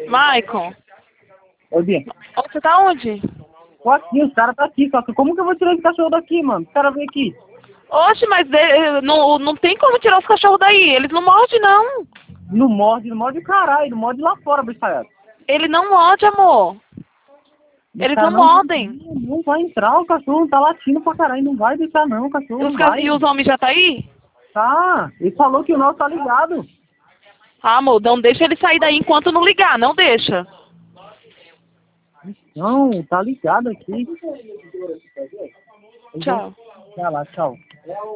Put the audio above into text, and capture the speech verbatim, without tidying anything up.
Maicon. Ô, Bia. Você tá onde? Tô aqui, os caras tá aqui, só que como que eu vou tirar esse cachorro daqui, mano? Os caras vêm aqui. Oxe, mas de- não, não tem como tirar os cachorros daí. Eles não mordem, não. Não morde, não morde o caralho, não morde lá fora, bichaiado. Ele não morde, amor. Eles não mordem. Não, não vai entrar, o cachorro tá latindo pra caralho, não vai deixar não, o cachorro Os não ca- vai. E os homens já tá aí? Tá, ele falou que o nosso tá ligado. Ah, amor, não deixa ele sair daí enquanto não ligar, não deixa. Não, tá ligado aqui. Tchau. Vai lá, tchau.